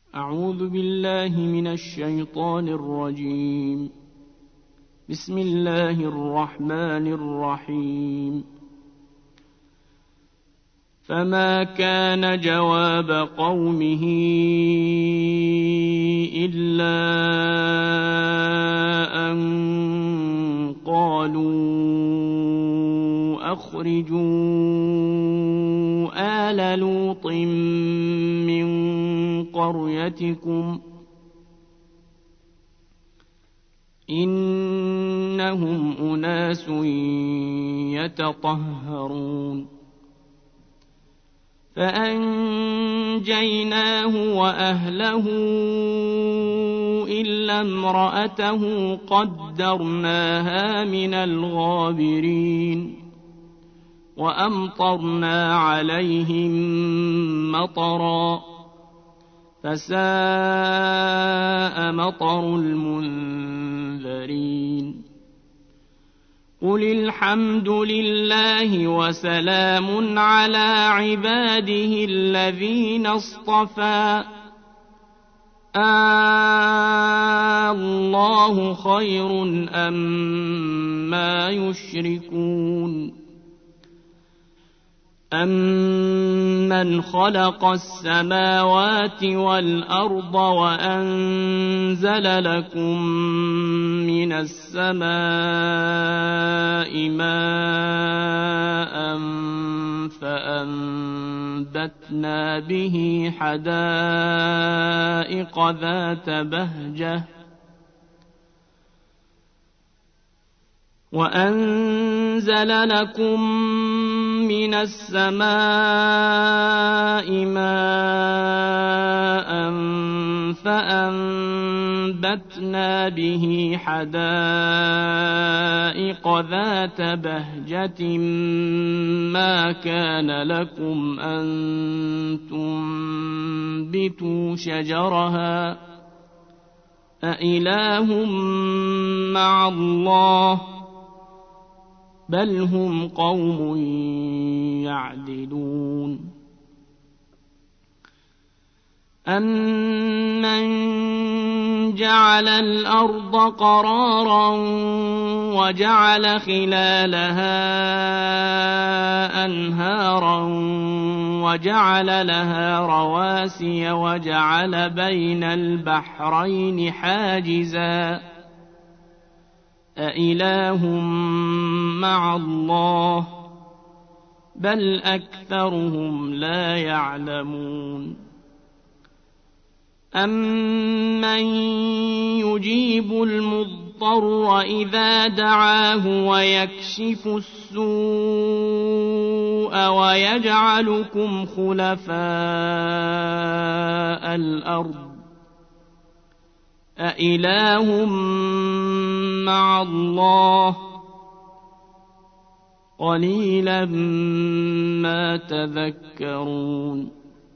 أعوذ بالله من الشيطان الرجيم. بسم الله الرحمن الرحيم. فما كان جواب قومه إلا أن قالوا أخرجوا آل لوط من قريتكم إنهم أناس يتطهرون. فأنجيناه وأهله إلا امرأته قدرناها من الغابرين. وأمطرنا عليهم مطرا فساء مطر المنذرين. قل الحمد لله وسلام على عباده الذين اصطفى الله خير أما يشركون. أَمَّنْ خَلَقَ السَّمَاوَاتِ وَالْأَرْضَ وَأَنزَلَ لَكُم مِّنَ السَّمَاءِ مَاءً فَأَنبَتْنَا بِهِ حَدَائِقَ ذَاتَ بَهْجَةٍ وَأَنزَلَ لَكُم مِّنَ السَّمَاءِ مَاءً فَأَنبَتْنَا بِهِ حَدَائِقَ ذَاتَ بَهْجَةٍ مَّا كَانَ لَكُمْ أَن تُنبِتُوا شَجَرَهَا أَإِلَٰهٌ مَّعَ اللَّهِ بل هم قوم يعدلون. أَمَّنْ جَعَلَ الْأَرْضَ قَرَارًا وَجَعَلَ خِلَالَهَا أَنْهَارًا وَجَعَلَ لَهَا رَوَاسِيَ وَجَعَلَ بَيْنَ الْبَحْرَيْنِ حَاجِزًا أَإِلَٰهٌ مَّعَ اللَّهِ بل أكثرهم لا يعلمون. أَمَّن يُجِيبُ الْمُضْطَرَّ إِذَا دَعَاهُ وَيَكْشِفُ السُّوءَ وَيَجْعَلُكُمْ خُلَفَاءَ الْأَرْضِ أَإِلَٰهٌ مَّعَ اللَّهِ قَلِيلًا مَّا تَذَكَّرُونَ.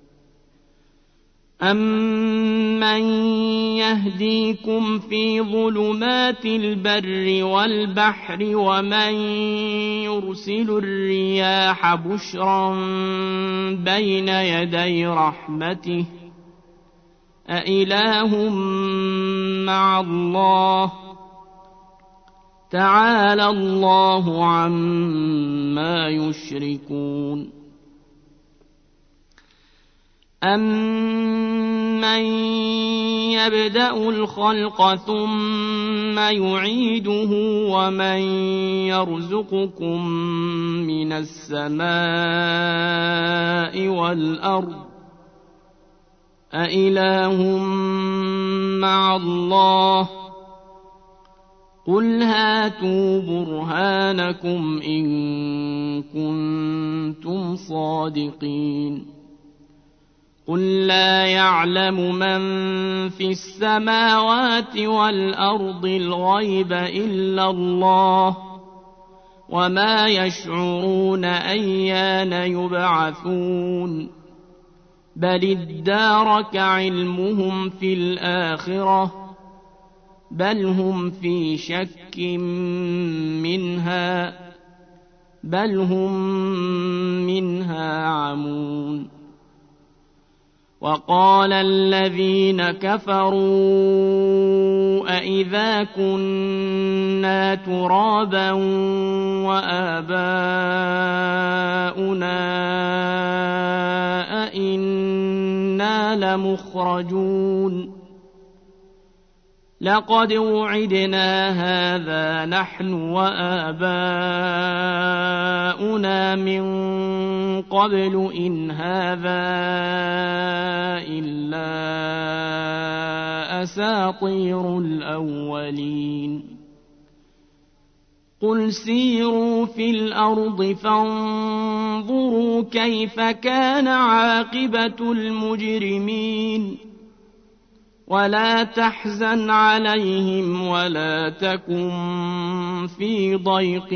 أَمَّن يَهْدِيكُمْ فِي ظُلُمَاتِ الْبَرِّ وَالْبَحْرِ وَمَن يُرْسِلُ الرِّيَاحَ بُشْرًا بَيْنَ يَدَيْ رَحْمَتِهِ أَإِلَٰهٌ مَّعَ اللَّهِ تَعَالَى اللَّهُ عَمَّا يُشْرِكُونَ. أَمَّن يَبْدَأُ الْخَلْقَ ثُمَّ يُعِيدُهُ وَمَن يَرْزُقُكُم مِّنَ السَّمَاءِ وَالْأَرْضِ أَإِلَٰهٌ مَّعَ اللَّهِ قُلْ هَاتُوا بُرْهَانَكُمْ إِن كُنتُمْ صَادِقِينَ. قُل لَّا يَعْلَمُ مَن فِي السَّمَاوَاتِ وَالْأَرْضِ الْغَيْبَ إِلَّا اللَّهُ وَمَا يَشْعُرُونَ أَيَّانَ يُبْعَثُونَ. بَلِ ادَّارَكَ عِلْمُهُمْ في الْآخِرَةِ بل هم في شك منها بل هم منها عمون. وقال الذين كفروا أإذا كنا ترابا وآباؤنا أإنا لمخرجون لقد وعدنا هذا نحن وآباؤنا من قبل إن هذا إلا أساطير الأولين قل سيروا في الأرض فانظروا كيف كان عاقبة المجرمين ولا تحزن عليهم ولا تكن في ضيق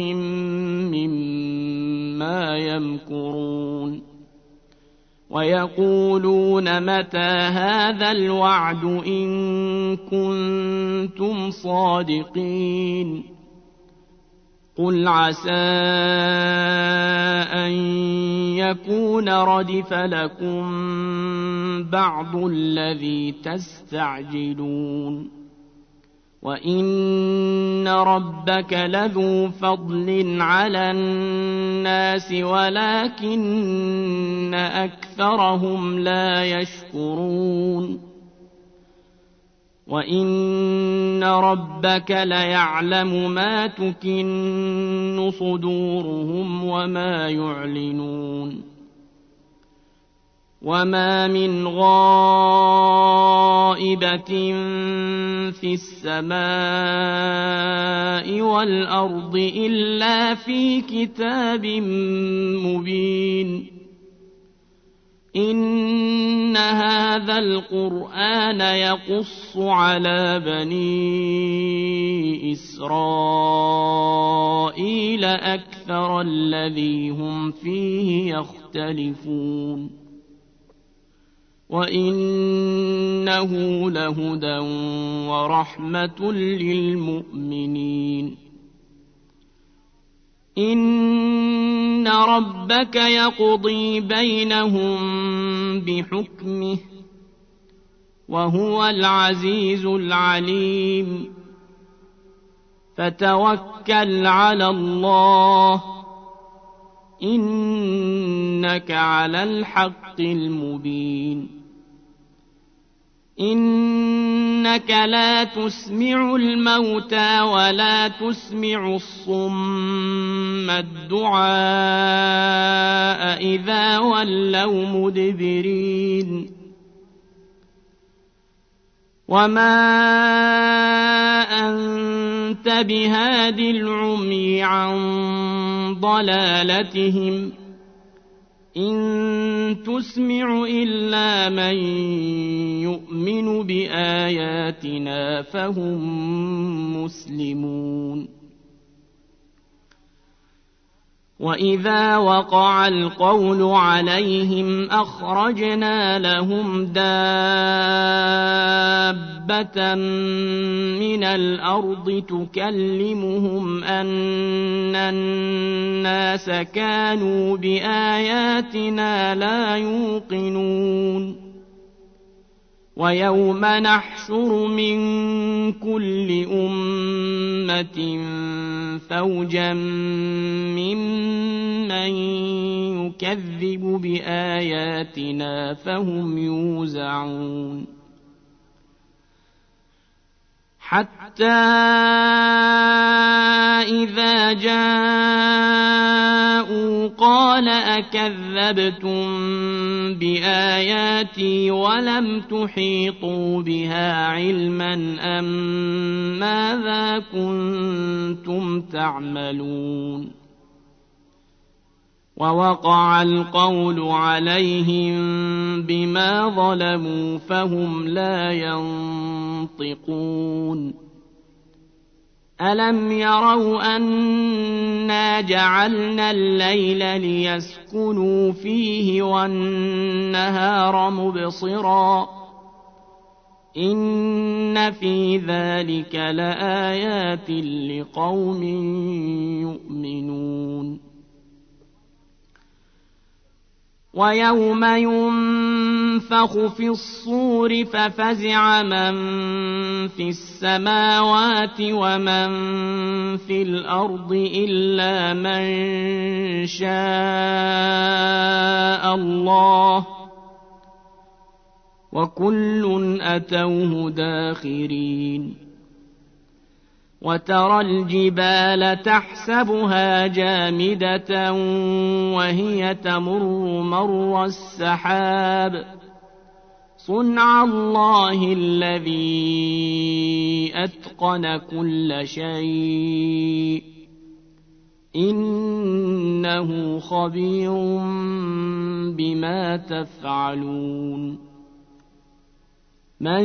مما يمكرون ويقولون متى هذا الوعد إن كنتم صادقين قل عسى أن يكون ردف لكم بعض الذي تستعجلون وإن ربك لذو فضل على الناس ولكن أكثرهم لا يشكرون وإن ربك ليعلم ما تكن صدورهم وما يعلنون وما من غائبة في السماء والأرض إلا في كتاب مبين إن هذا القرآن يقص على بني إسرائيل أكثر الذي هم فيه يختلفون وإنه لهدى ورحمة للمؤمنين إن ربك يقضي بينهم بحكمه وهو العزيز العليم فتوكل على الله إنك على الحق المبين إنك لا تسمع الموتى ولا تسمع الصم الدعاء إذا ولوا مدبرين وما أنت بهاد العمي عن ضلالتهم إن تسمع إلا من يؤمن بآياتنا فهم مسلمون وإذا وقع القول عليهم أخرجنا لهم دابة من الأرض تكلمهم أن الناس كانوا بآياتنا لا يوقنون ويوم نحشر من كل أمة فوجا ممن يكذب بآياتنا فهم يوزعون حتى إذا جاءوا قال أكذبتم بآياتي ولم تحيطوا بها علما أم ماذا كنتم تعملون ووقع القول عليهم بما ظلموا فهم لا ينطقون ألم يروا أنا جعلنا الليل ليسكنوا فيه والنهار مبصرا إن في ذلك لآيات لقوم يؤمنون ويوم ينفخ في الصور ففزع من في السماوات ومن في الأرض إلا من شاء الله وكل أتوه داخرين وترى الجبال تحسبها جامدة وهي تمر مر السحاب صنع الله الذي أتقن كل شيء إنه خبير بما تفعلون من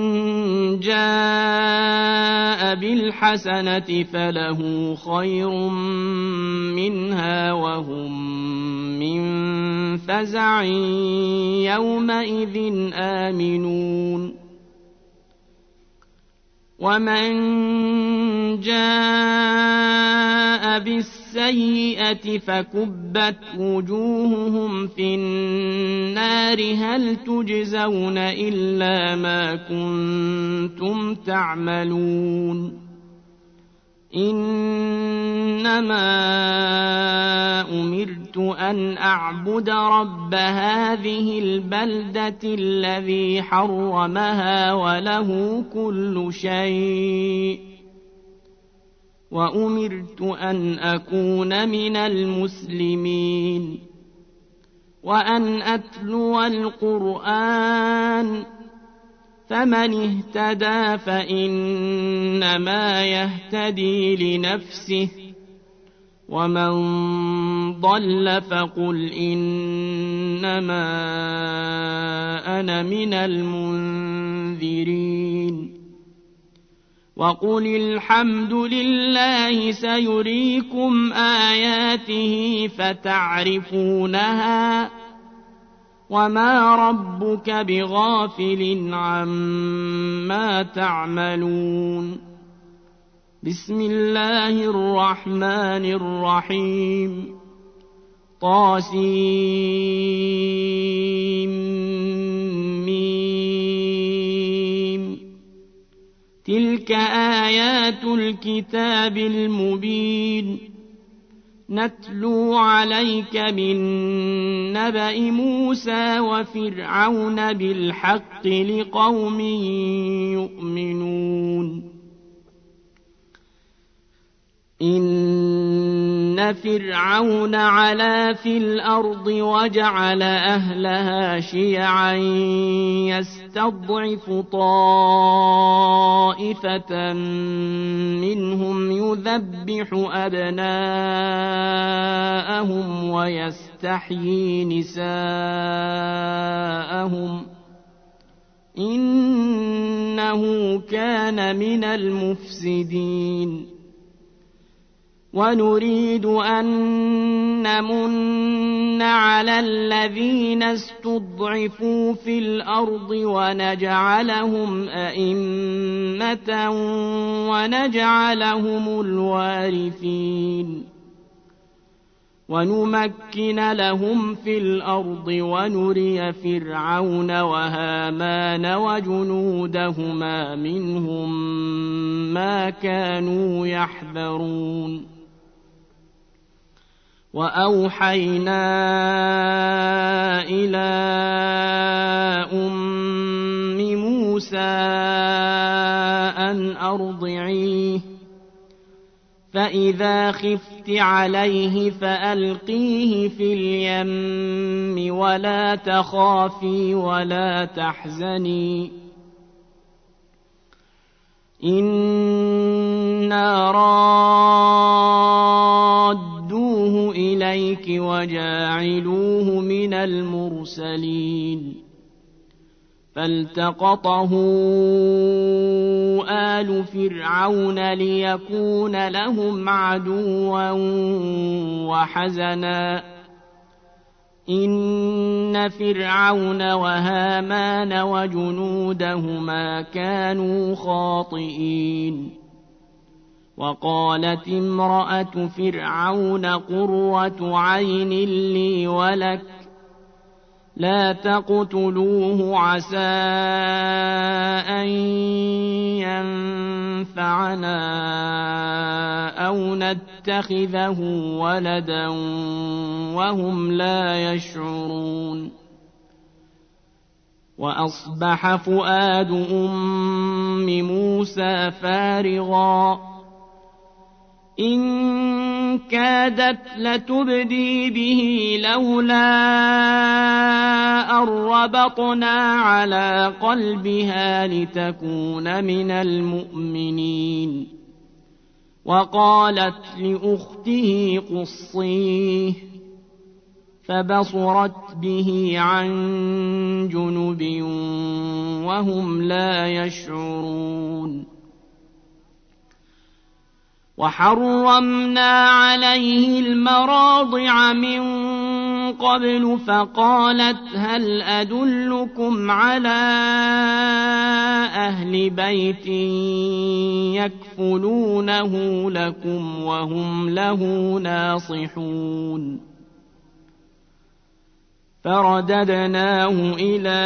جاء بالحسنة فله خير منها وهم من فزع يومئذ آمنون ومن جاء بالسيئة فكبت وجوههم في النار هل تجزون إلا ما كنتم تعملون إنما أمرت أن أعبد رب هذه البلدة الذي حرمها وله كل شيء وأمرت أن أكون من المسلمين وأن أتلو القرآن فمن اهتدى فإنما يهتدي لنفسه ومن ضل فقل إنما أنا من المنذرين وقل الحمد لله سيريكم آياته فتعرفونها وما ربك بغافل عما تعملون بسم الله الرحمن الرحيم طاسيم تلك آيات الكتاب المبين نتلو عليك من نبأ موسى وفرعون بالحق لقوم يؤمنون إن فرعون علا في الأرض وجعل أهلها شيعا يستضعف طائفة منهم يذبح أبناءهم ويستحيي نساءهم إنه كان من المفسدين ونريد أن نمن على الذين استضعفوا في الأرض ونجعلهم أئمة ونجعلهم الوارثين ونمكن لهم في الأرض ونري فرعون وهامان وجنودهما منهم ما كانوا يحذرون وأوحينا إلى أم موسى أن أرضعيه فإذا خفت عليه فألقيه في اليم ولا تخافي ولا تحزني إنا رادوه إليك وجاعلوه من المرسلين فالتقطه آل فرعون ليكون لهم عدوا وحزنا إن فرعون وهامان وجنودهما كانوا خاطئين وقالت امرأة فرعون قرة عين لي ولك لا تقتلوه عسى أن ينفعنا أو نتخذه ولدا وهم لا يشعرون. وأصبح فؤاد أم موسى فارغا إن كادت لتبدي به لولا أن ربطنا على قلبها لتكون من المؤمنين. وقالت لأخته قصيه فبصرت به عن جنب وهم لا يشعرون. وحرمنا عليه المراضع من قبل فقالت هل أدلكم على أهل بيت يكفلونه لكم وهم له ناصحون. فرددناه إلى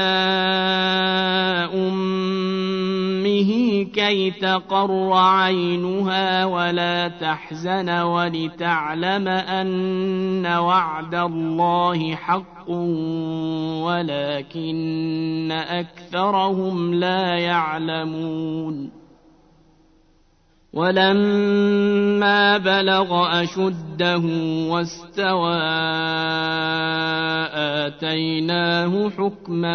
أمه كي تقر عينها ولا تحزن ولتعلم أن وعد الله حق ولكن أكثرهم لا يعلمون. ولما بلغ أشده واستوى آتيناه حكما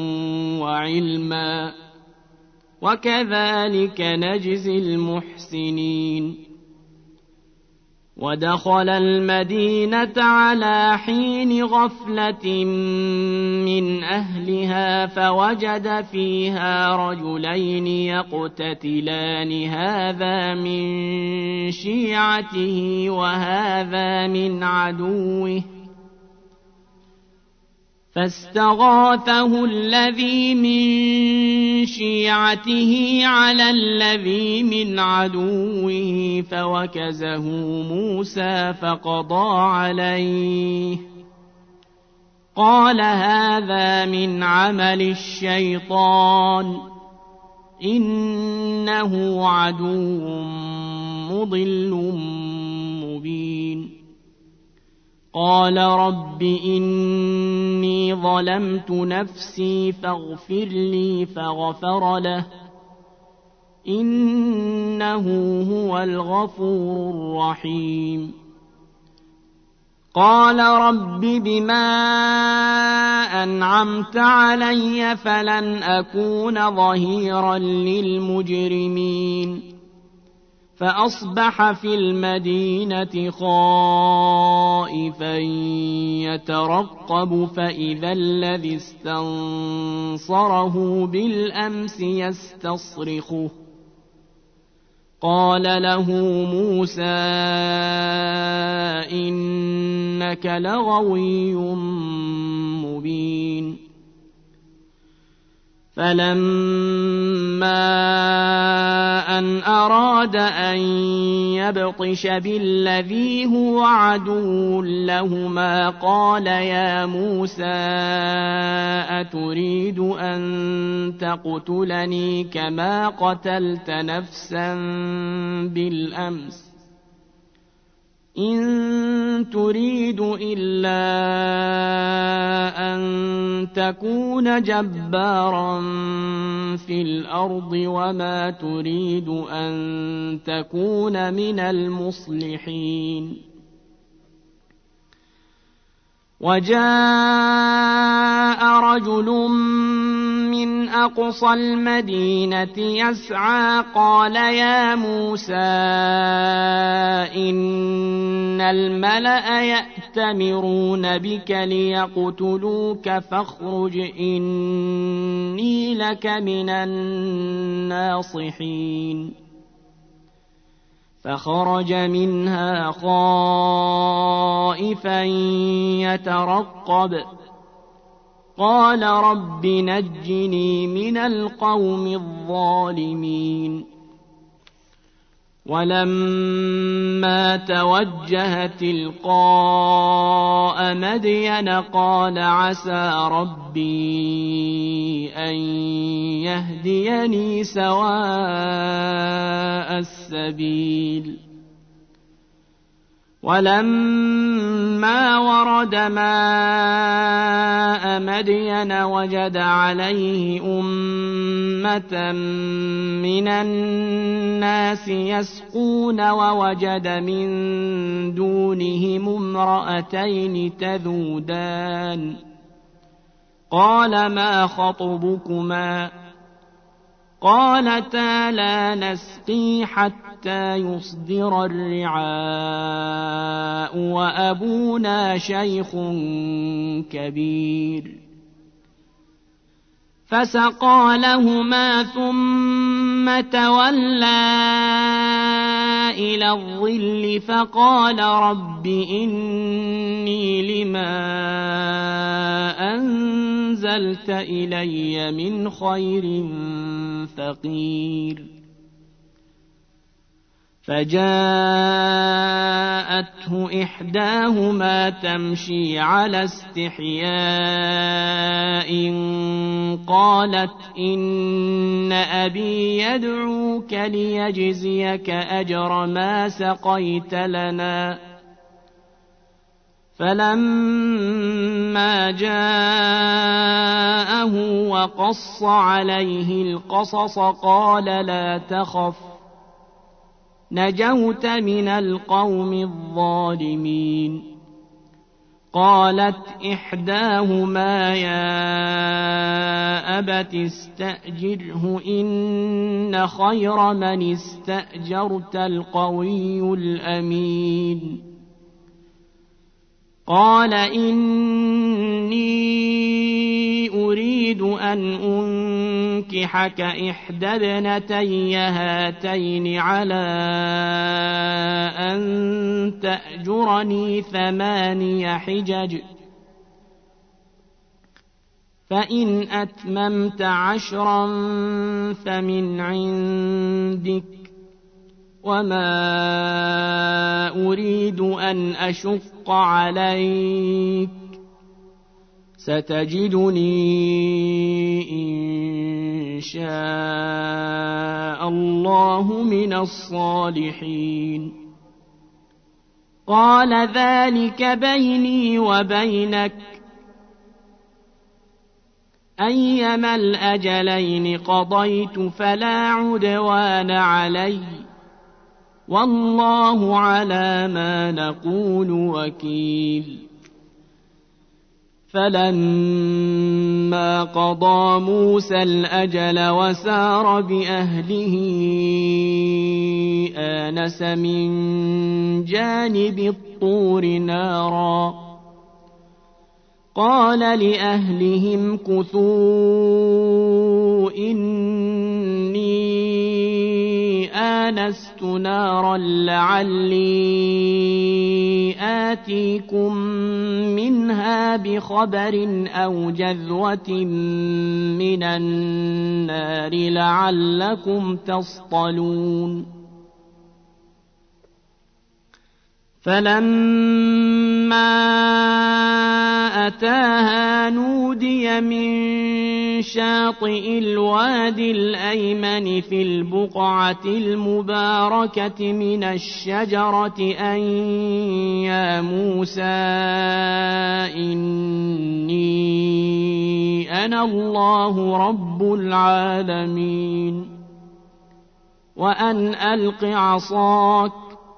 وعلما وكذلك نجزي المحسنين. ودخل المدينة على حين غفلة من أهلها فوجد فيها رجلين يقتتلان هذا من شيعته وهذا من عدوه فاستغاثه الذي من شيعته على الذي من عدوه فوكزه موسى فقضى عليه قال هذا من عمل الشيطان إنه عدو مضل مبين. قال رب إني ظلمت نفسي فاغفر لي فغفر له إنه هو الغفور الرحيم. قال رب بما أنعمت علي فلن أكون ظهيرا للمجرمين. فأصبح في المدينة خائفا يترقب فإذا الذي استنصره بالأمس يستصرخه قال له موسى إنك لغوي مبين. فلما أن أراد أن يبطش بالذي هو عدو لهما قال يا موسى أتريد أن تقتلني كما قتلت نفسا بالأمس إن تريد إلا أن تكون جبارا في الأرض وما تريد أن تكون من المصلحين. وجاء رجل من أقصى المدينة يسعى قال يا موسى إن الملأ يأتمرون بك ليقتلوك فاخرج إني لك من الناصحين. فخرج منها خائفا يترقب قال رب نجني من القوم الظالمين. ولما توجه تلقاء مدين قال عسى ربي أن يهديني سواء السبيل ولما ورد ماء مدين وجد عليه أمة من الناس يسقون ووجد من دونهم امرأتين تذودان قال ما خطبكما قالتا لا نسقي حتى يصدر الرعاء وأبونا شيخ كبير فسقى لهما ثم تولى إلى الظل فقال رب إني لما أنزلت إلي من خير فقير فجاءته إحداهما تمشي على استحياء قالت إن أبي يدعوك ليجزيك أجر ما سقيت لنا فلما جاءه وقص عليه القصص قال لا تخف نجوت من القوم الظالمين قالت إحداهما يا أبت استأجره إن خير من استأجرت القوي الأمين قال إني أريد أن أنكحك إحدى ابنتي هاتين على أن تأجرني 8 حجج فإن أتممت 10 فمن عندك وما أريد أن أشق عليك ستجدني إن شاء الله من الصالحين قال ذلك بيني وبينك أيما الأجلين قضيت فلا عدوان علي والله على ما نقول وكيل فلما قضى موسى الأجل وسار بأهله آنس من جانب الطور نارا قال لأهلهم كثوا إني آنست نارا لعلي آتيكم منها بخبر أو جذوة من النار لعلكم تصطلون فلما أتاها نودي من شاطئ الوادي الأيمن في البقعة المباركة من الشجرة أن يا موسى إني أنا الله رب العالمين وأن ألق عصاك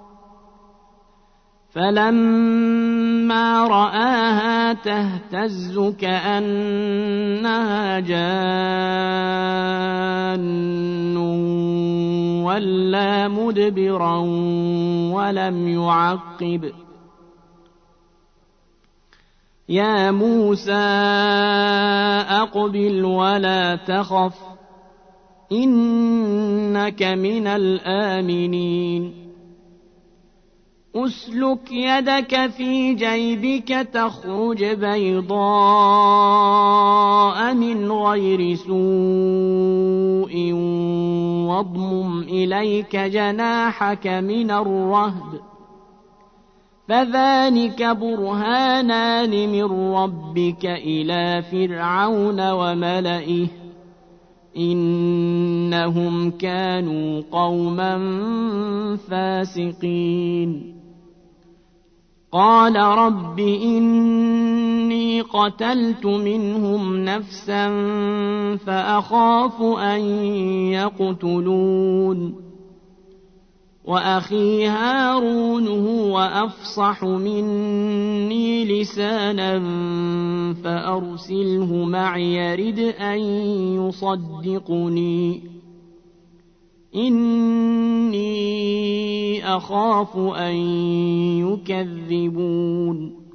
فلما رآها تهتز كأنها جان ولا مدبرا ولم يعقب يا موسى أقبل ولا تخف إنك من الآمنين أسلك يدك في جيبك تخرج بيضاء من غير سوء واضمم إليك جناحك من الرهب فذلك برهانان من ربك إلى فرعون وملئه إنهم كانوا قوما فاسقين قال رب إني قتلت منهم نفسا فأخاف أن يقتلون وأخي هارون هو أفصح مني لسانا فأرسله معي يرد أن يصدقني إني أخاف أن يكذبون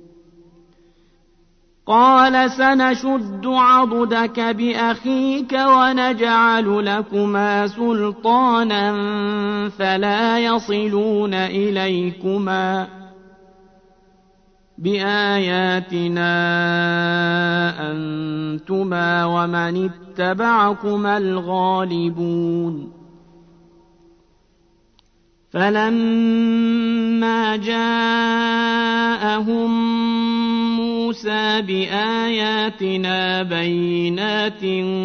قال سنشد عضدك بأخيك ونجعل لكما سلطانا فلا يصلون إليكما بآياتنا أنتما ومن اتبعكما الغالبون فلما جاءهم موسى بآياتنا بينات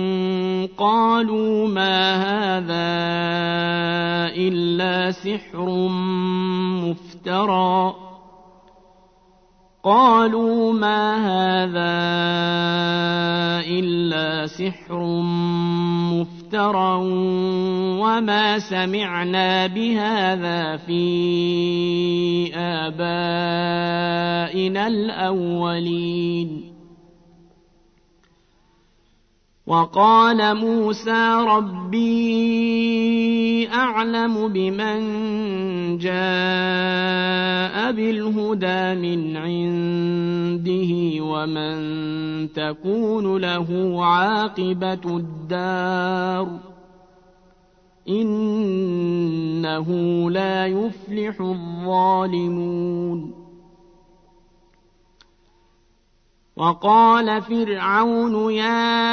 قالوا ما هذا إلا سحر مفترى وما سمعنا بهذا في آبائنا الأولين وقال موسى ربي أعلم بمن جاء بالهدى من عنده ومن تكون له عاقبة الدار إنه لا يفلح الظالمون وقال فرعون يا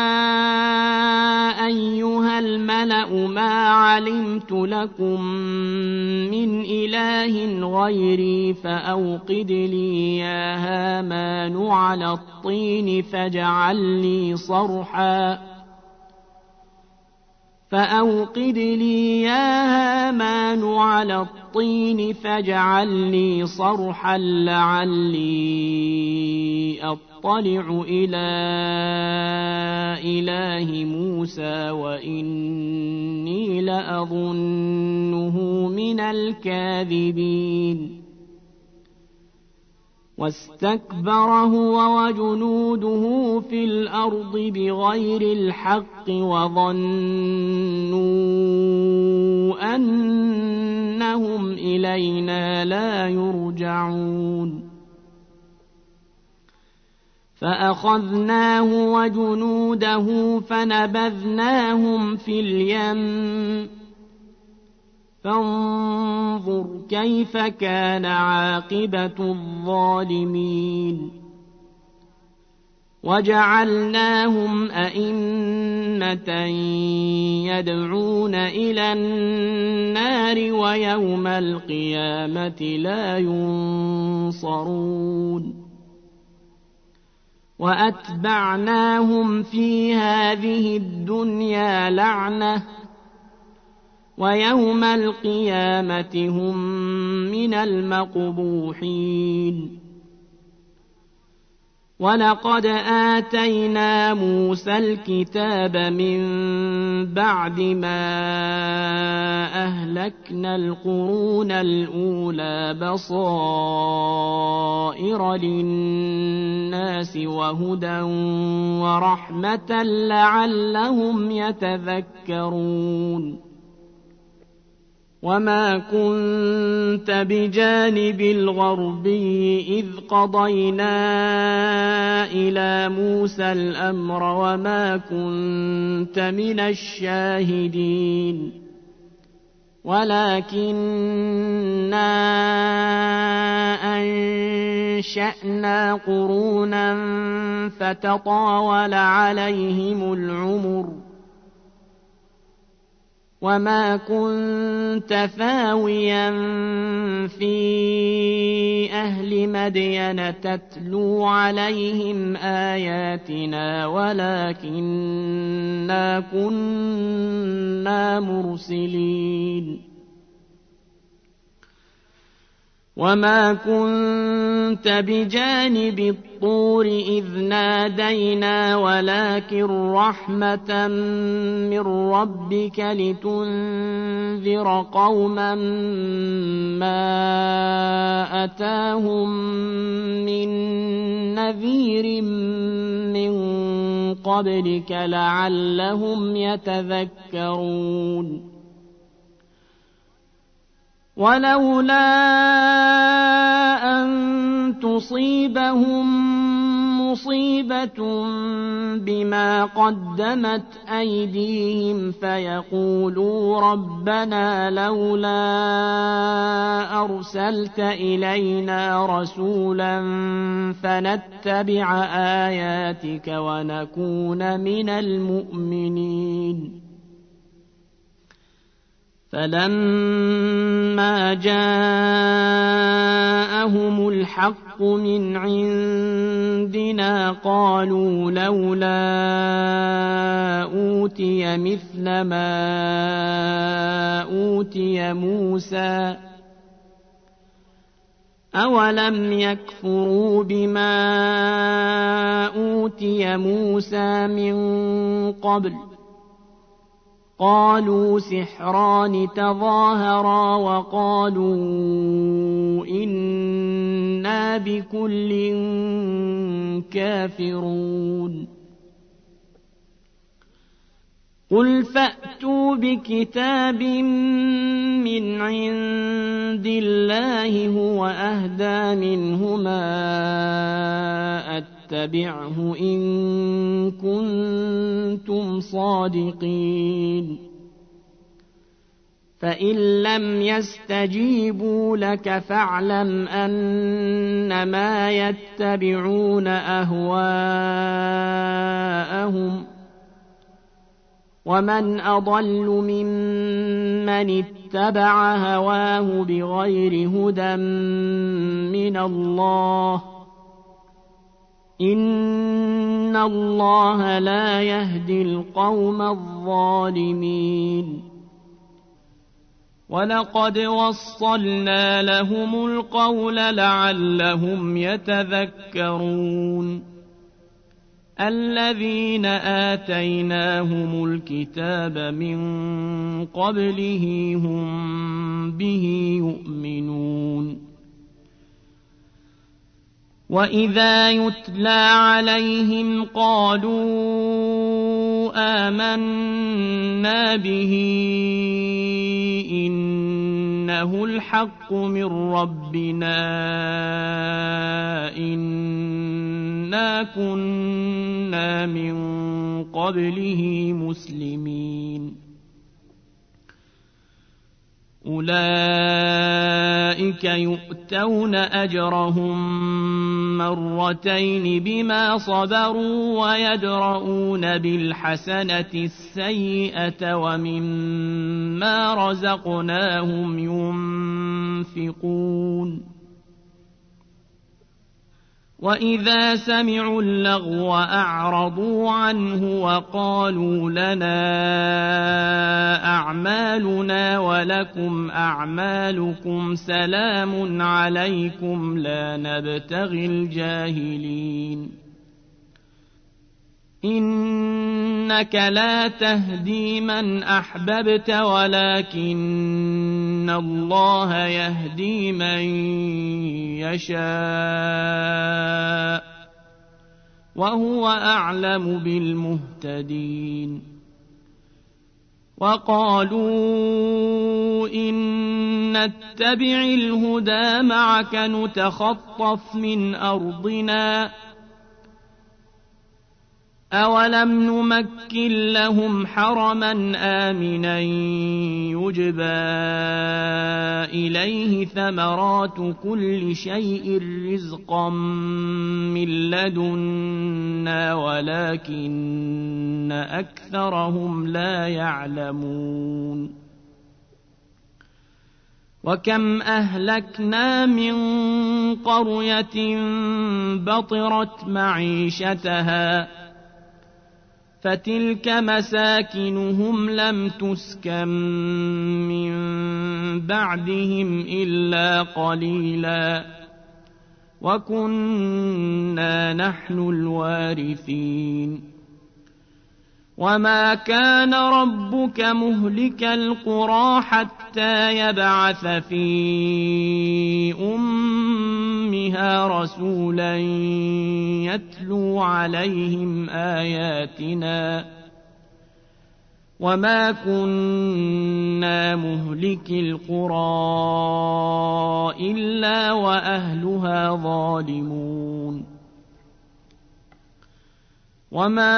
أيها الملأ ما علمت لكم من إله غيري فأوقد لي يا هامان على الطين فاجعل لي صرحا لعلي أطلع إلى إله موسى وإني لأظنه من الكاذبين واستكبر هو وجنوده في الأرض بغير الحق وظنوا أنهم إلينا لا يرجعون فأخذناه وجنوده فنبذناهم في اليم فانظر كيف كان عاقبة الظالمين وجعلناهم أئمة يدعون إلى النار ويوم القيامة لا ينصرون وأتبعناهم في هذه الدنيا لعنة ويوم القيامة هم من المقبوحين ولقد آتينا موسى الكتاب من بعد ما أهلكنا القرون الأولى بصائر للناس وهدى ورحمة لعلهم يتذكرون وما كنت بجانب الغربي إذ قضينا إلى موسى الأمر وما كنت من الشاهدين ولكننا أنشأنا قرونا فتطاول عليهم العمر وما كنت ثاويا في أهل مدين تتلو عليهم آياتنا ولكننا كنا مرسلين وما كنت بجانب الطور إذ نادينا ولكن رحمة من ربك لتنذر قوما ما أتاهم من نذير من قبلك لعلهم يتذكرون ولولا أن تصيبهم مصيبة بما قدمت أيديهم فيقولوا ربنا لولا أرسلت إلينا رسولا فنتبع آياتك ونكون من المؤمنين فلما جاءهم الحق من عندنا قالوا لولا أوتي مثل ما أوتي موسى أولم يكفروا بما أوتي موسى من قبل قالوا سحران تظاهرا وقالوا إنا بكل كافرون قل فأتوا بكتاب من عند الله هو أهدى منهما اتبعه إن كنتم صادقين فإن لم يستجيبوا لك فاعلم أنما يتبعون أهواءهم ومن أضل ممن اتبع هواه بغير هدى من الله إن الله لا يهدي القوم الظالمين ولقد وصلنا لهم القول لعلهم يتذكرون الذين آتيناهم الكتاب من قبله هم به يؤمنون وإذا يتلى عليهم قالوا آمنا به إنه الحق من ربنا إنا كنا من قبله مسلمين أولئك يؤتون أجرهم مرتين بما صبروا ويدرؤون بالحسنة السيئة ومما رزقناهم ينفقون وإذا سمعوا اللغو أعرضوا عنه وقالوا لنا أعمالنا ولكم أعمالكم سلام عليكم لا نبتغي الجاهلين إنك لا تهدي من أحببت ولكن الله يهدي من يشاء وهو أعلم بالمهتدين وقالوا إن نتبع الهدى معك نتخطف من أرضنا أولم نمكن لهم حرما آمنا يجبى إليه ثمرات كل شيء رزقا من لدنا ولكن أكثرهم لا يعلمون وكم أهلكنا من قرية بطرت معيشتها فتلك مساكنهم لم تسكن من بعدهم إلا قليلا وكنا نحن الوارثين وما كان ربك مهلك القرى حتى يبعث في أمها رسولا يتلو عليهم آياتنا وما كنا مهلك القرى إلا وأهلها ظالمون وما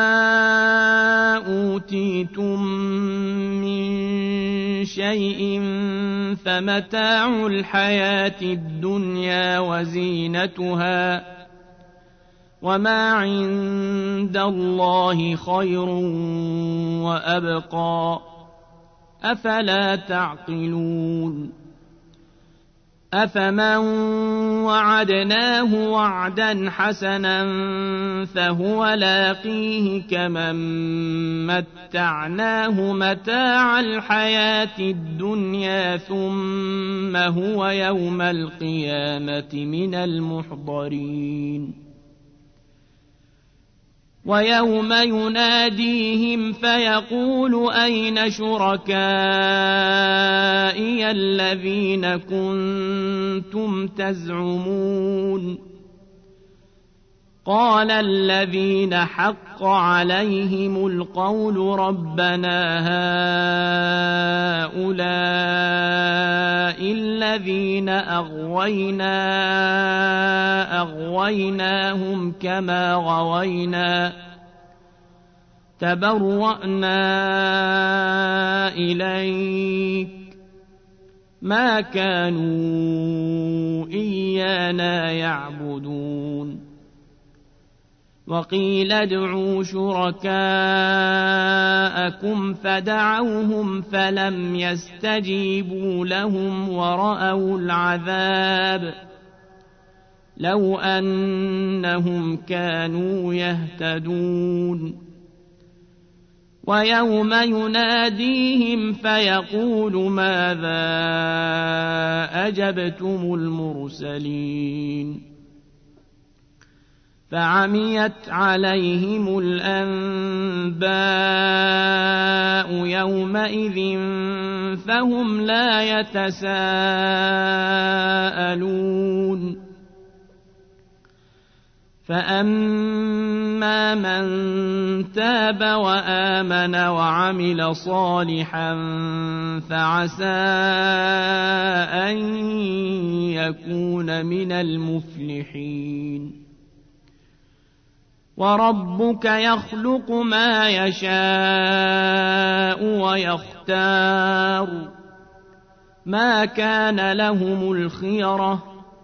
أوتيتم من شيء فمتاع الحياة الدنيا وزينتها وما عند الله خير وأبقى أفلا تعقلون أفمن وعدناه وعدا حسنا فهو لاقيه كمن متعناه متاع الحياة الدنيا ثم هو يوم القيامة من المحضرين ويوم يناديهم فيقول أين شركائي الذين كنتم تزعمون قال الذين حق عليهم القول ربنا هؤلاء الذين أغويناهم كما غوينا تبرأنا إليك ما كانوا إيانا يعبدون وقيل ادعوا شركاءكم فدعوهم فلم يستجيبوا لهم ورأوا العذاب لو أنهم كانوا يهتدون ويوم يناديهم فيقول ماذا أجبتم المرسلين فعميت عليهم الأنباء يومئذ فهم لا يتساءلون فأما من تاب وآمن وعمل صالحا فعسى أن يكون من المفلحين وربك يخلق ما يشاء ويختار ما كان لهم الخيرة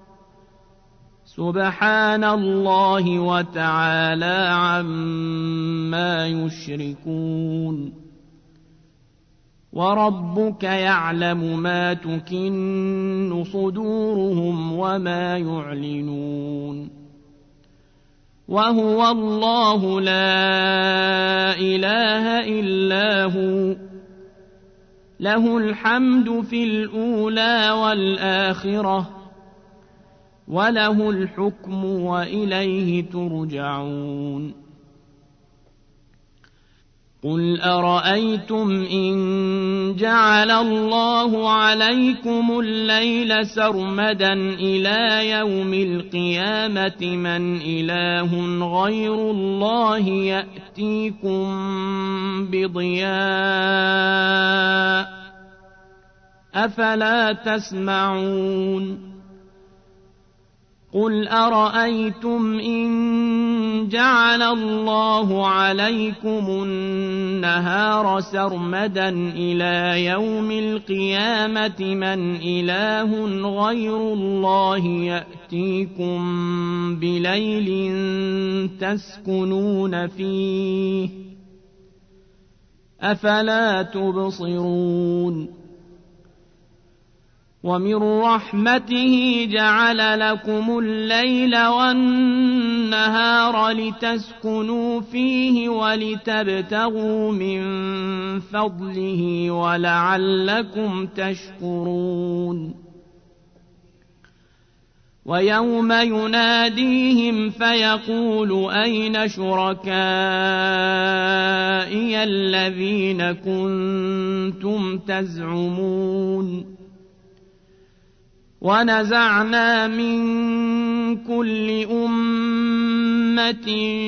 سبحان الله وتعالى عما يشركون وربك يعلم ما تكن صدورهم وما يعلنون وهو الله لا إله إلا هو له الحمد في الأولى والآخرة وله الحكم وإليه ترجعون قل أرأيتم إن جعل الله عليكم الليل سرمدا إلى يوم القيامة من إله غير الله يأتيكم بضياء أفلا تسمعون قل أرأيتم إن جعل الله عليكم النهار سرمدا إلى يوم القيامة من إله غير الله يأتيكم بليل تسكنون فيه أفلا تبصرون ومن رحمته جعل لكم الليل والنهار لتسكنوا فيه ولتبتغوا من فضله ولعلكم تشكرون ويوم يناديهم فيقول أين شركائي الذين كنتم تزعمون ونزعنا من كل أمة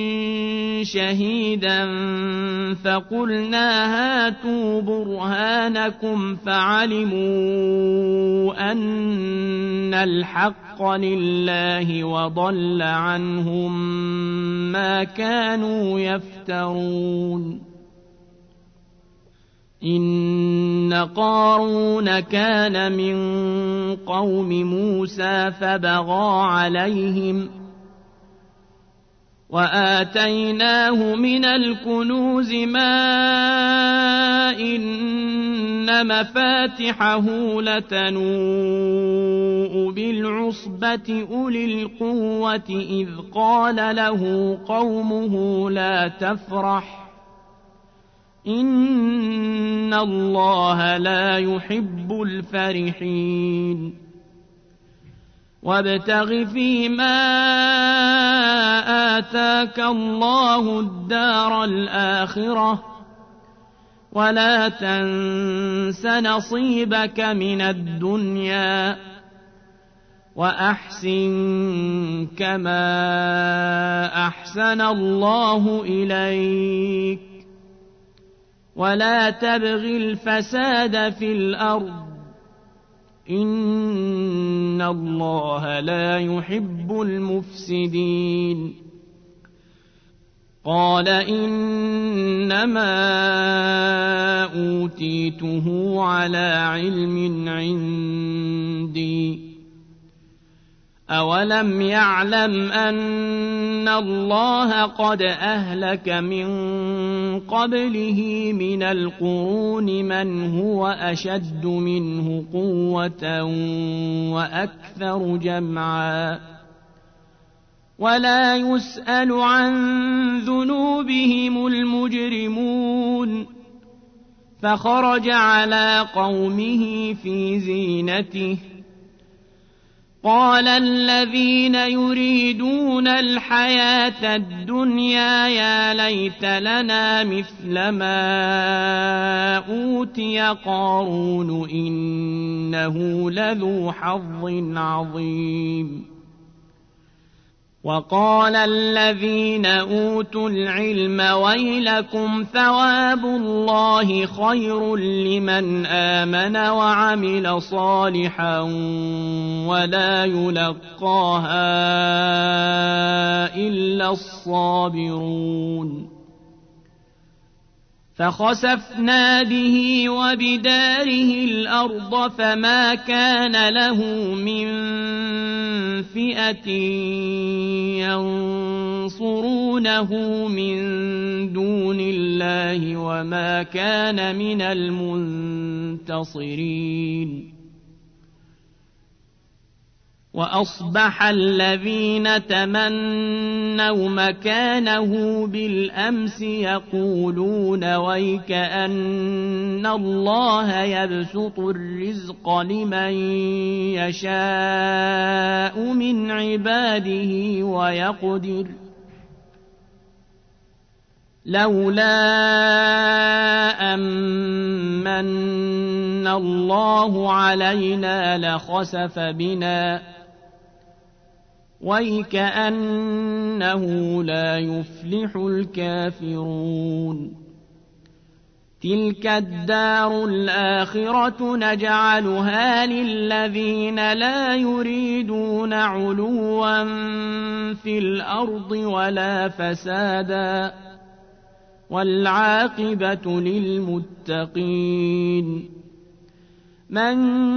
شهيدا فقلنا هاتوا برهانكم فعلموا أن الحق لله وضل عنهم ما كانوا يفترون إن قارون كان من قوم موسى فبغى عليهم وآتيناه من الكنوز ما إن مفاتحه لتنوء بالعصبة أولي القوة إذ قال له قومه لا تفرح إن الله لا يحب الفرحين وابتغ فيما آتاك الله الدار الآخرة ولا تنس نصيبك من الدنيا وأحسن كما أحسن الله إليك ولا تبغ الفساد في الأرض إن الله لا يحب المفسدين قال إنما أوتيته على علم عندي أولم يعلم أن الله قد أهلك من قبله من القرون من هو أشد منه قوة وأكثر جمعا ولا يسأل عن ذنوبهم المجرمون فخرج على قومه في زينته قال الذين يريدون الحياة الدنيا يا ليت لنا مثل ما أوتي قارون إنه لذو حظ عظيم وقال الذين أوتوا العلم ويلكم ثواب الله خير لمن آمن وعمل صالحا ولا يلقاها إلا الصابرون فخسفنا به وبداره الأرض فما كان له من فئة ينصرونه من دون الله وما كان من المنتصرين وأصبح الذين تمنوا مكانه بالأمس يقولون ويكأن الله يبسط الرزق لمن يشاء من عباده ويقدر لولا أمن الله علينا لخسف بنا ويكأنه لا يفلح الكافرون تلك الدار الآخرة نجعلها للذين لا يريدون علوا في الأرض ولا فسادا والعاقبة للمتقين من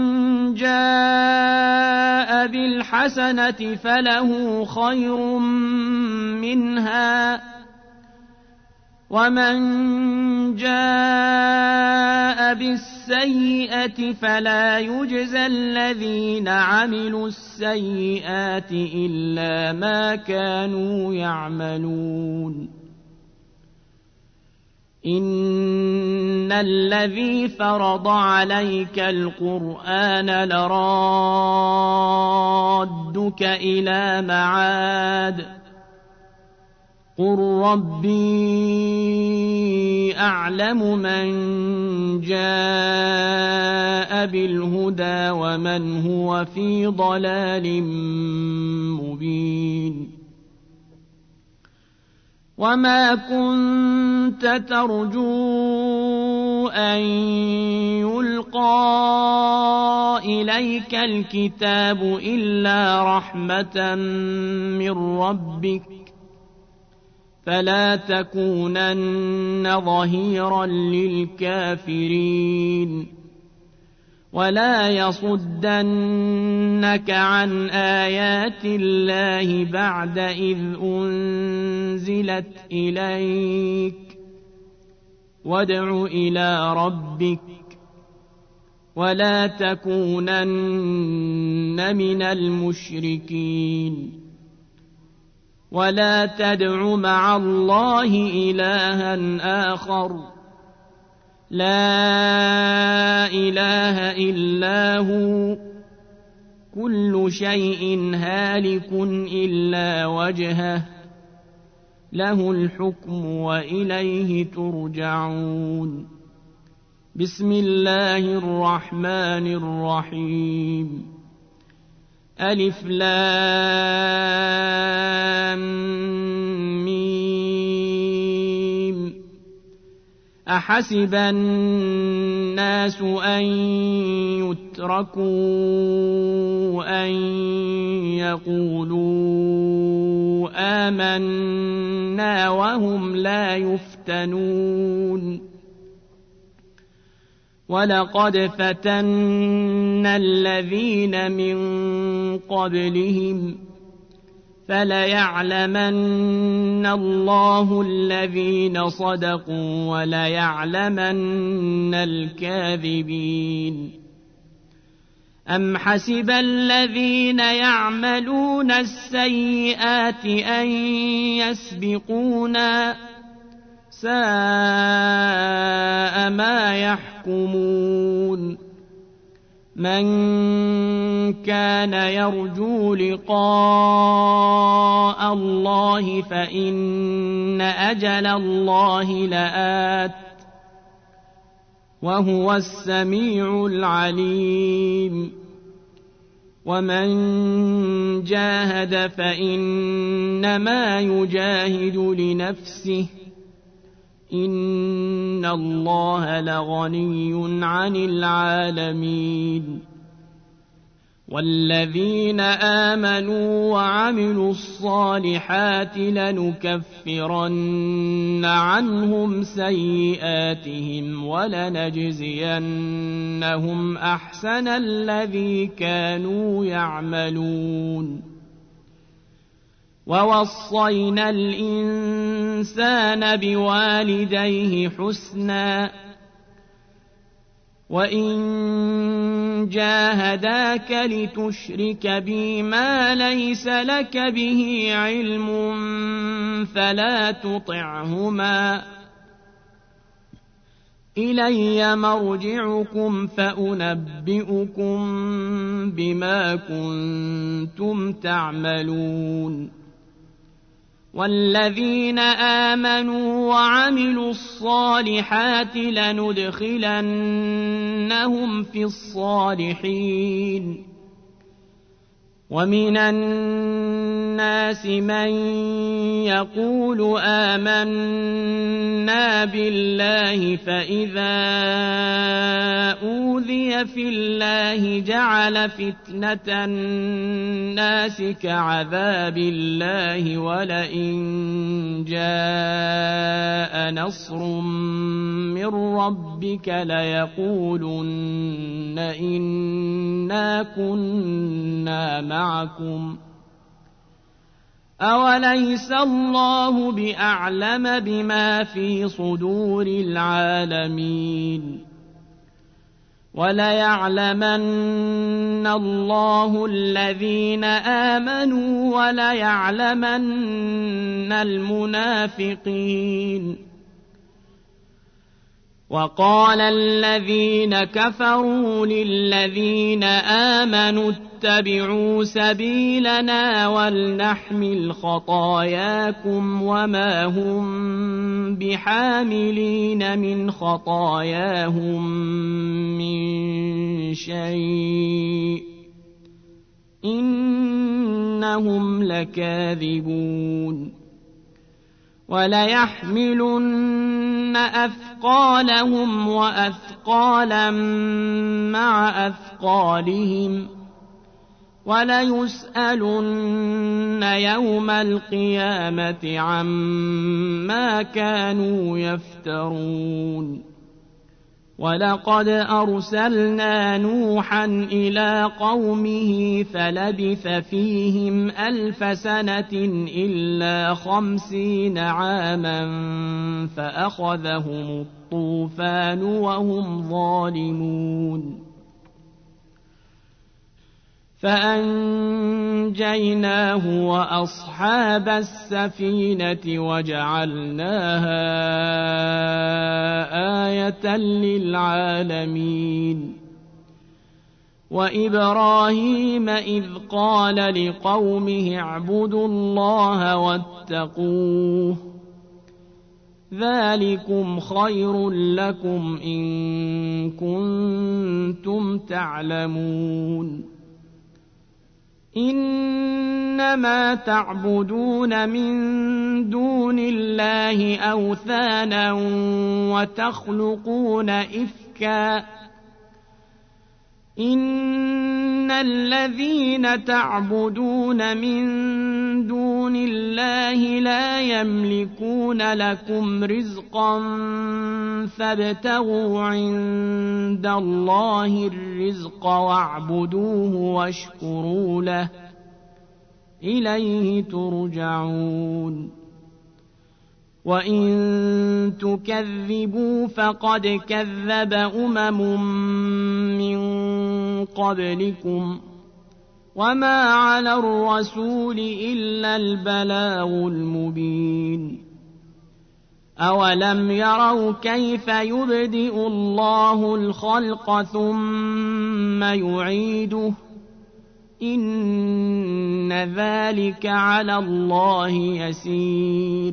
جاء بالحسنة فله خير منها ومن جاء بالسيئة فلا يجزى الذين عملوا السيئات إلا ما كانوا يعملون إن الذي فرض عليك القرآن لرادك إلى معاد قل ربي أعلم من جاء بالهدى ومن هو في ضلال مبين وما كنت ترجو أن يلقى إليك الكتاب إلا رحمة من ربك فلا تكونن ظهيرا للكافرين ولا يصدنك عن آيات الله بعد إذ أنزلت إليك وادع إلى ربك ولا تكونن من المشركين ولا تدع مع الله إلها آخر لا إله إلا هو كل شيء هالك إلا وجهه له الحكم وإليه ترجعون بسم الله الرحمن الرحيم ألف لام ميم أحسب الناس أن يتركوا أن يقولوا آمنا وهم لا يفتنون ولقد فتنا الذين من قبلهم فليعلمن الله الذين صدقوا وليعلمن الكاذبين أم حسب الذين يعملون السيئات أن يسبقونا ساء ما يحكمون من كان يرجو لقاء الله فإن أجل الله لآت وهو السميع العليم ومن جاهد فإنما يجاهد لنفسه إن الله لغني عن العالمين والذين آمنوا وعملوا الصالحات لنكفرن عنهم سيئاتهم ولنجزينهم أحسن الذي كانوا يعملون ووصينا الإنسان بوالديه حسنا وإن جاهداك لتشرك بي ما ليس لك به علم فلا تطعهما إلي مرجعكم فأنبئكم بما كنتم تعملون والذين آمنوا وعملوا الصالحات لندخلنهم في الصالحين ومن الناس من يقول آمنا بالله فإذا أوذي في الله جعل فتنة الناس كعذاب الله ولئن جاء نصر من ربك ليقولن إنا كنا معكم أوليس الله بأعلم بما في صدور العالمين وليعلمن الله الذين آمنوا وليعلمن المنافقين وقال الذين كفروا للذين آمنوا اتبعوا سبيلنا ولنحمل خطاياكم وما هم بحاملين من خطاياهم من شيء إنهم لكاذبون وليحملن أثقالهم وأثقالا مع أثقالهم وليسألن يوم القيامة عما كانوا يفترون ولقد أرسلنا نوحا إلى قومه فلبث فيهم 1000 سنة إلا 50 عاما فأخذهم الطوفان وهم ظالمون فأنجيناه وأصحاب السفينة وجعلناها آية للعالمين وإبراهيم إذ قال لقومه اعبدوا الله واتقوه ذلكم خير لكم إن كنتم تعلمون إنما تعبدون من دون الله أوثانا وتخلقون إفكا إن الذين تعبدون من دون الله لا يملكون لكم رزقا فابتغوا عند الله الرزق واعبدوه واشكروا له إليه ترجعون وإن تكذبوا فقد كذب من قبلكم وما على الرسول إلا البلاغ المبين أولم يروا كيف يبدئ الله الخلق ثم يعيده إن ذلك على الله يسير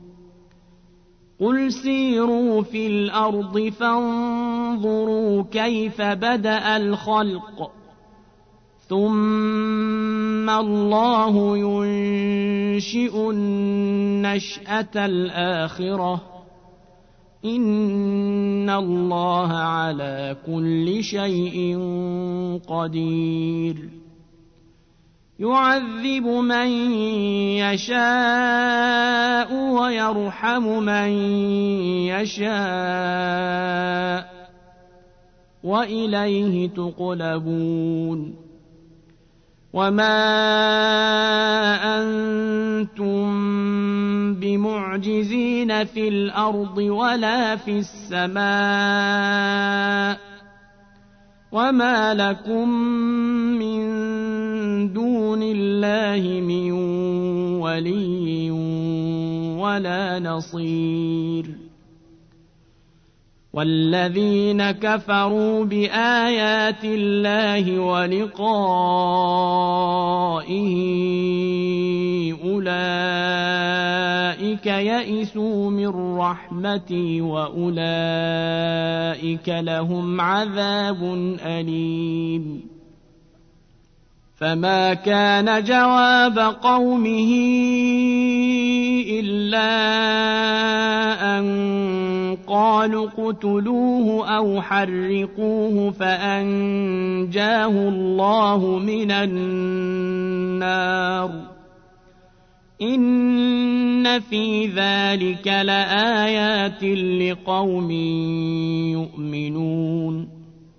قل سيروا في الأرض فانظروا كيف بدأ الخلق ثم الله ينشئ النشأة الآخرة إن الله على كل شيء قدير يعذب من يشاء ويرحم من يشاء وإليه تقلبون وما أنتم بمعجزين في الأرض ولا في السماء وما لكم من دون الله من ولي ولا نصير والذين كفروا بآيات الله ولقائه أولئك يئسوا من رحمتي وأولئك لهم عذاب أليم فما كان جواب قومه إلا أن قالوا اقتلوه أو حرقوه فأنجاه الله من النار إن في ذلك لآيات لقوم يؤمنون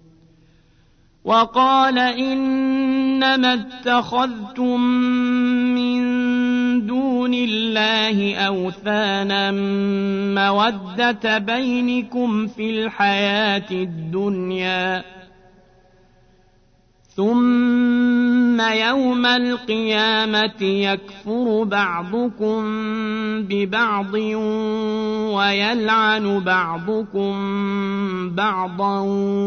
وقال إنما اتخذتم من دون الله أوثانا مودة بينكم في الحياة الدنيا ثم يوم القيامة يكفر بعضكم ببعض ويلعن بعضكم بعضا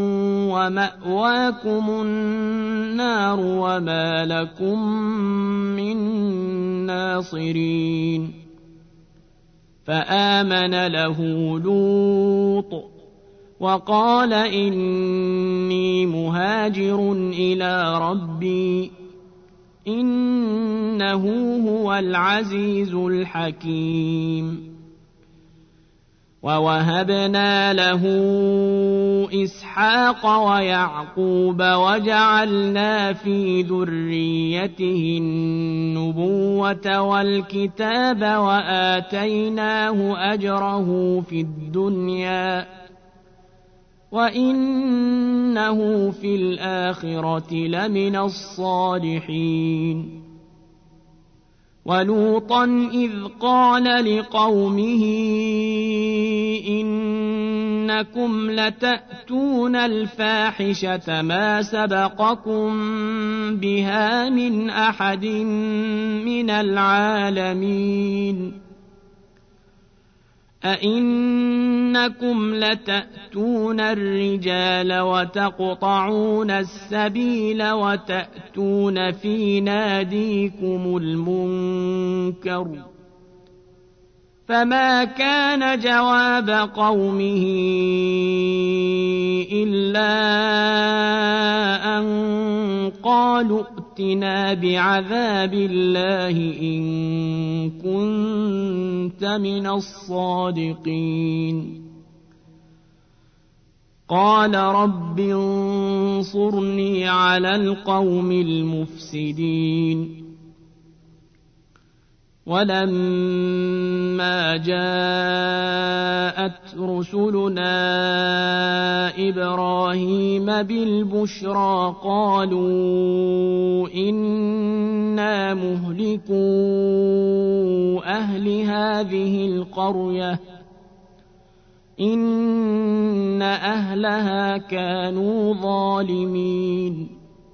ومأواكم النار وما لكم من ناصرين فآمن له لوط وقال إني مهاجر إلى ربي إنه هو العزيز الحكيم ووهبنا له إسحاق ويعقوب وجعلنا في ذريته النبوة والكتاب وآتيناه أجره في الدنيا وإنه في الآخرة لمن الصالحين ولوطا إذ قال لقومه إنكم لتأتون الفاحشة ما سبقكم بها من أحد من العالمين أئنكم لتأتون الرجال وتقطعون السبيل وتأتون في ناديكم المنكر فما كان جواب قومه إلا أن قالوا ائتنا بعذاب الله إن كنت من الصادقين قال رب انصرني على القوم المفسدين ولما جاءت رسلنا إبراهيم بالبشرى قالوا إنا مهلكو أهل هذه القرية إن أهلها كانوا ظالمين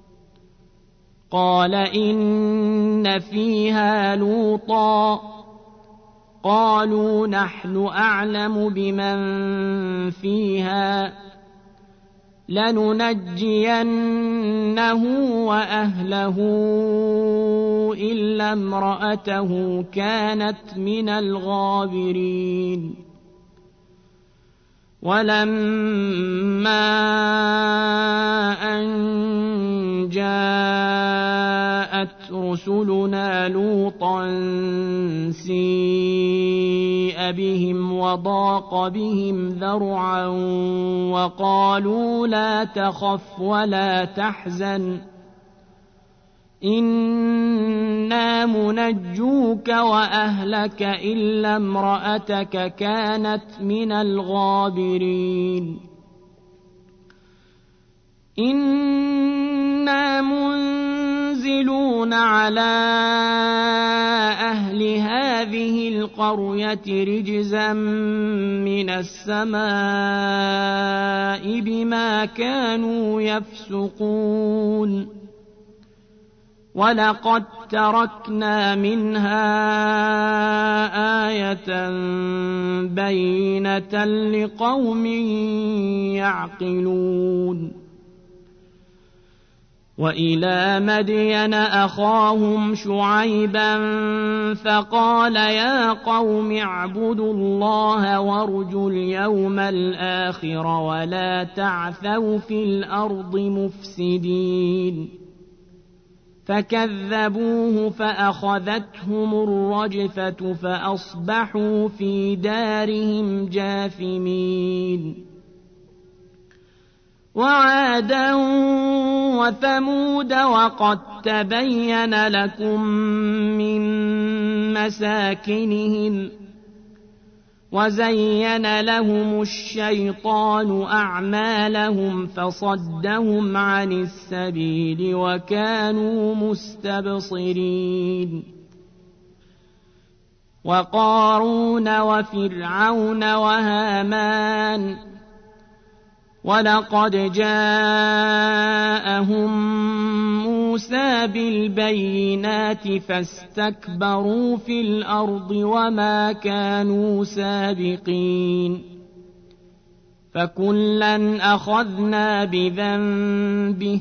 قال إن فيها لوطا قالوا نحن أعلم بمن فيها لننجينه وأهله إلا امرأته كانت من الغابرين ولما أن جاءت رسلنا لوطا سيء بهم وضاق بهم ذرعا وقالوا لا تخف ولا تحزن إنا منجوك وأهلك إلا امرأتك كانت من الغابرين إنا منزلون على أهل هذه القرية رجزا من السماء بما كانوا يفسقون ولقد تركنا منها آية بينة لقوم يعقلون وإلى مدين أخاهم شعيبا فقال يا قوم اعبدوا الله وارجوا اليوم الآخر ولا تعثوا في الأرض مفسدين فكذبوه فأخذتهم الرجفة فأصبحوا في دارهم جاثمين وعادا وثمود وقد تبين لكم من مساكنهم وزين لهم الشيطان أعمالهم فصدهم عن السبيل وكانوا مستبصرين وقارون وفرعون وهامان ولقد جاءهم موسى بالبينات فاستكبروا في الأرض وما كانوا سابقين فكلا أخذنا بذنبه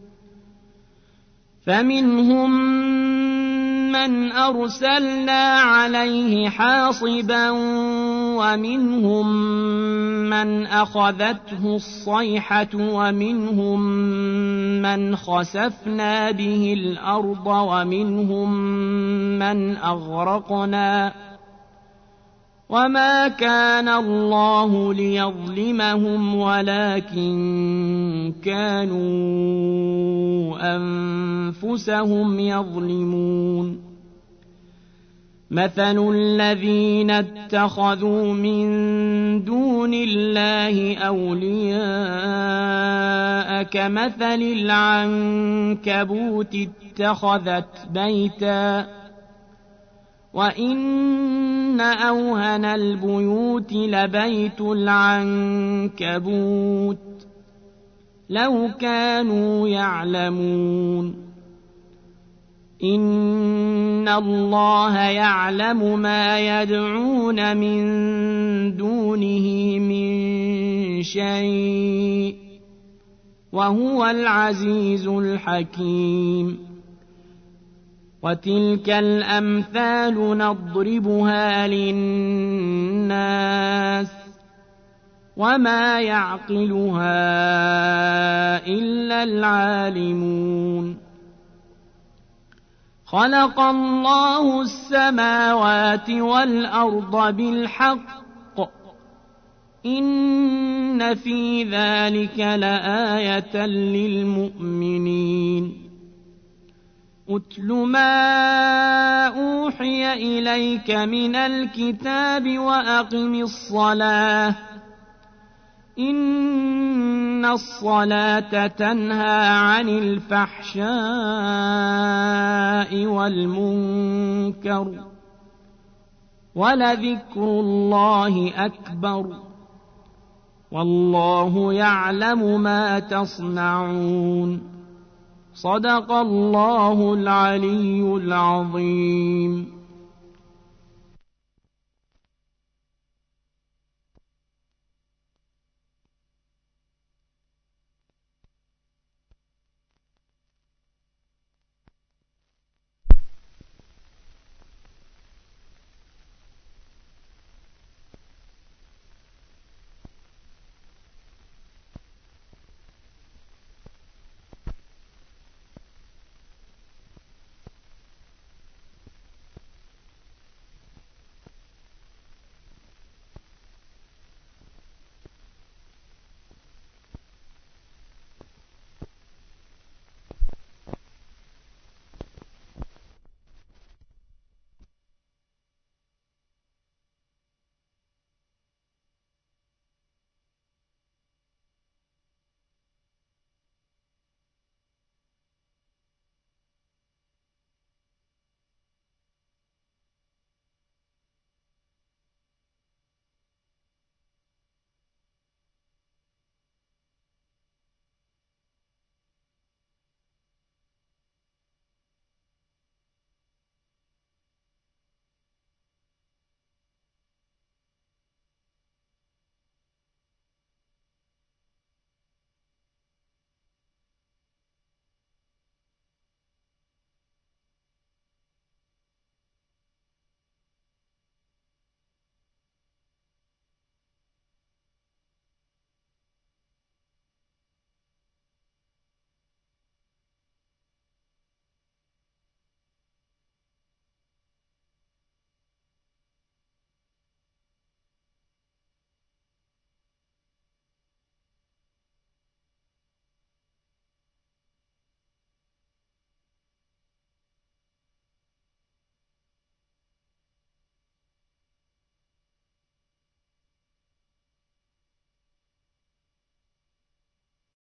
فمنهم من أرسلنا عليه حاصبا ومنهم من أخذته الصيحة ومنهم من خسفنا به الأرض ومنهم من أغرقنا وما كان الله ليظلمهم ولكن كانوا أنفسهم يظلمون مثل الذين اتخذوا من دون الله أولياء كمثل العنكبوت اتخذت بيتا وإن أوهن البيوت لبيت العنكبوت لو كانوا يعلمون إن الله يعلم ما يدعون من دونه من شيء وهو العزيز الحكيم وتلك الأمثال نضربها للناس وما يعقلها إلا العالمون خلق الله السماوات والأرض بالحق إن في ذلك لآية للمؤمنين أتل ما أوحي إليك من الكتاب وأقم الصلاة إن الصلاة تنهى عن الفحشاء والمنكر ولذكر الله أكبر والله يعلم ما تصنعون صدق الله العلي العظيم.